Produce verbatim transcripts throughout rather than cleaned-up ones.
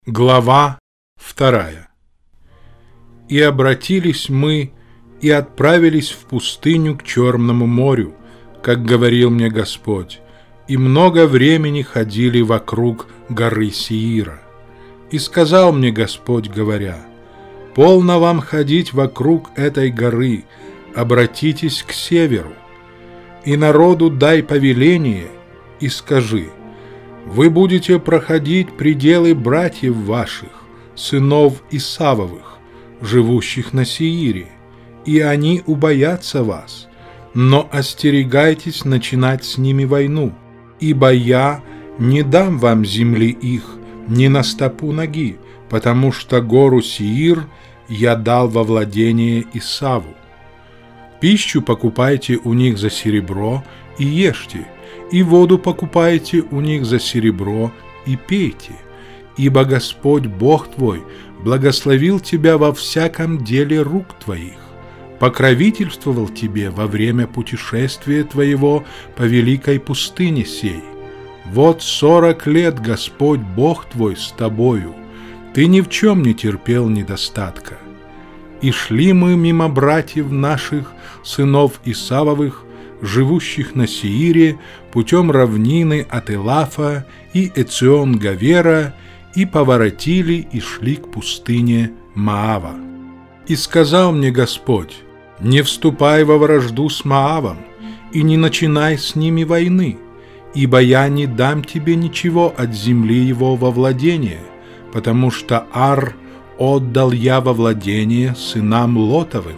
Глава вторая. «И обратились мы, и отправились в пустыню к Черному морю, как говорил мне Господь, и много времени ходили вокруг горы Сеира. И сказал мне Господь, говоря: полно вам ходить вокруг этой горы, обратитесь к северу, и народу дай повеление, и скажи: вы будете проходить пределы братьев ваших, сынов Исавовых, живущих на Сеире, и они убоятся вас, но остерегайтесь начинать с ними войну, ибо я не дам вам земли их ни на стопу ноги, потому что гору Сеир я дал во владение Исаву. Пищу покупайте у них за серебро и ешьте, и воду покупайте у них за серебро и пейте, ибо Господь Бог твой благословил тебя во всяком деле рук твоих, покровительствовал тебе во время путешествия твоего по великой пустыне сей. Вот сорок лет Господь Бог твой с тобою, ты ни в чем не терпел недостатка. И шли мы мимо братьев наших, сынов Исавовых, живущих на Сеире, путем равнины от Элафа и Эцион-Гавера, и поворотили и шли к пустыне Моава. И сказал мне Господь: не вступай во вражду с Моавом, и не начинай с ними войны, ибо я не дам тебе ничего от земли его во владение, потому что Ар отдал я во владение сынам Лотовым.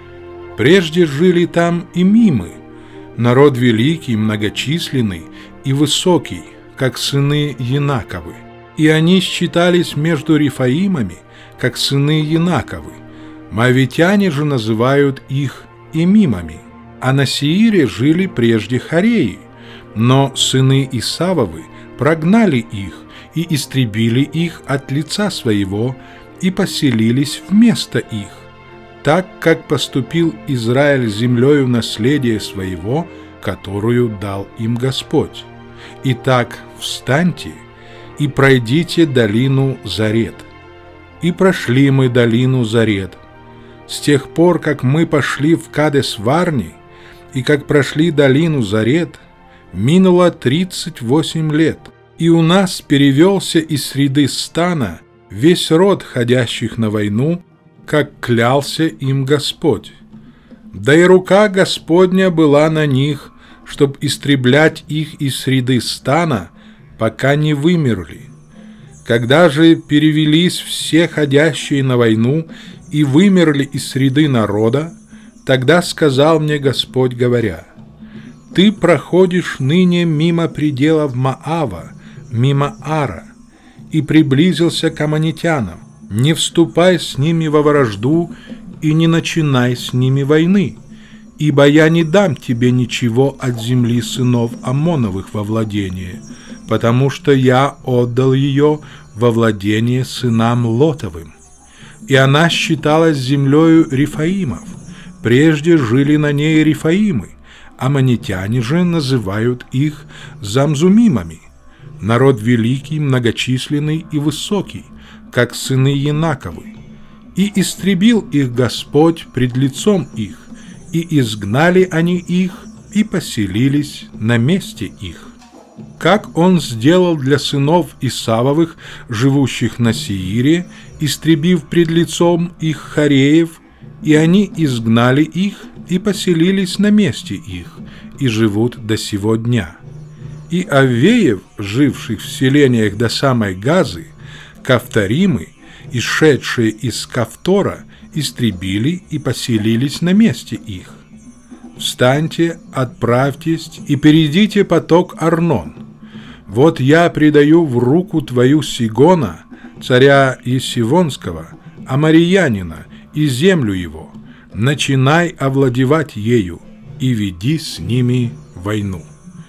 Прежде жили там и Мимы, народ великий, многочисленный и высокий, как сыны Янаковы, и они считались между Рифаимами, как сыны Янаковы. Моавитяне же называют их Эмимами, а на Сеире жили прежде Хореи, но сыны Исавовы прогнали их и истребили их от лица своего и поселились вместо их, так как поступил Израиль с землею наследия своего, которую дал им Господь. Итак, встаньте и пройдите долину Заред. И прошли мы долину Заред. С тех пор, как мы пошли в Кадес-Варни, и как прошли долину Заред, минуло тридцать восемь лет, и у нас перевелся из среды стана весь род ходящих на войну, как клялся им Господь. Да и рука Господня была на них, чтоб истреблять их из среды стана, пока не вымерли. Когда же перевелись все ходящие на войну и вымерли из среды народа, тогда сказал мне Господь, говоря: ты проходишь ныне мимо пределов Моава, мимо Ара, и приблизился к аммонитянам. Не вступай с ними во вражду и не начинай с ними войны, ибо я не дам тебе ничего от земли сынов Аммоновых во владение, потому что я отдал ее во владение сынам Лотовым. И она считалась землею Рифаимов. Прежде жили на ней Рифаимы, аммонитяне же называют их Замзумимами, народ великий, многочисленный и высокий, как сыны Янаковы. И истребил их Господь пред лицом их, и изгнали они их, и поселились на месте их. Как он сделал для сынов Исавовых, живущих на Сеире, истребив пред лицом их Хореев, и они изгнали их, и поселились на месте их, и живут до сего дня. И Аввеев, живших в селениях до самой Газы, Кавторимы, исшедшие из Кавтора, истребили и поселились на месте их. Встаньте, отправьтесь и перейдите поток Арнон. Вот я предаю в руку твою Сигона, царя Иссивонского, амориянина, и землю его. Начинай овладевать ею и веди с ними войну.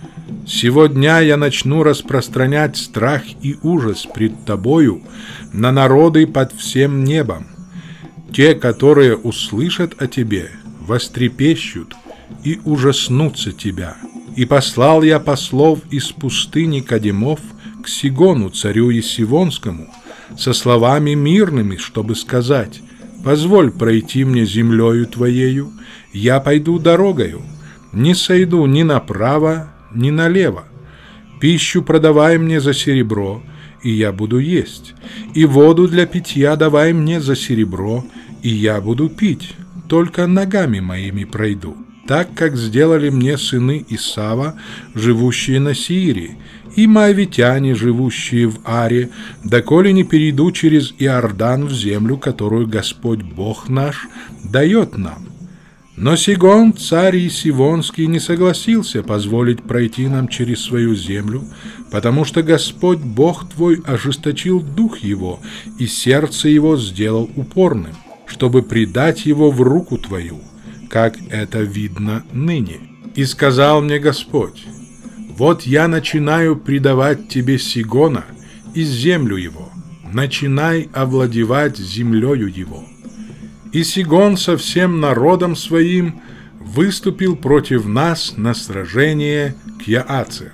Сегодня я начну распространять страх и ужас пред тобою на народы под всем небом. Те, которые услышат о тебе, вострепещут и ужаснутся тебя. И послал я послов из пустыни Кадемов к Сигону, царю Иссивонскому, со словами мирными, чтобы сказать: «Позволь пройти мне землею Твоею, я пойду дорогою, не сойду ни направо, ни налево. Пищу продавай мне за серебро, и я буду есть, и воду для питья давай мне за серебро, и я буду пить, только ногами моими пройду, так как сделали мне сыны Исава, живущие на Сиире, и моавитяне, живущие в Аре, доколе не перейду через Иордан в землю, которую Господь Бог наш дает нам». Но Сигон, царь Сивонский, не согласился позволить пройти нам через свою землю, потому что Господь Бог твой ожесточил дух его, и сердце его сделал упорным, чтобы предать его в руку твою, как это видно ныне. И сказал мне Господь: «Вот я начинаю предавать тебе Сигона и землю его, начинай овладевать землею его». И Сигон со всем народом своим выступил против нас на сражение к Яаце.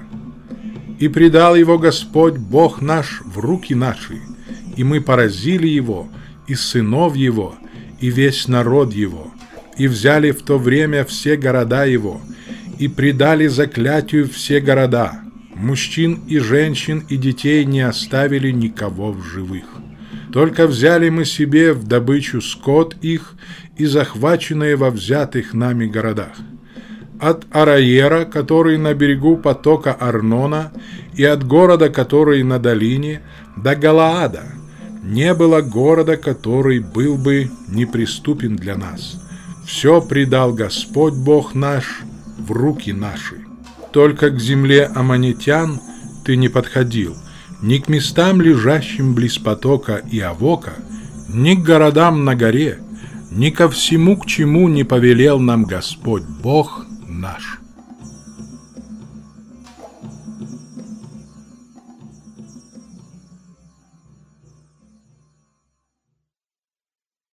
И предал его Господь Бог наш в руки наши, и мы поразили его, и сынов его, и весь народ его, и взяли в то время все города его, и предали заклятию все города, мужчин и женщин и детей не оставили никого в живых. Только взяли мы себе в добычу скот их и захваченные во взятых нами городах. От Араера, который на берегу потока Арнона, и от города, который на долине, до Галаада, не было города, который был бы неприступен для нас. Все предал Господь Бог наш в руки наши. Только к земле аммонитян ты не подходил, ни к местам, лежащим близ потока Иавока, ни к городам на горе, ни ко всему, к чему не повелел нам Господь Бог наш».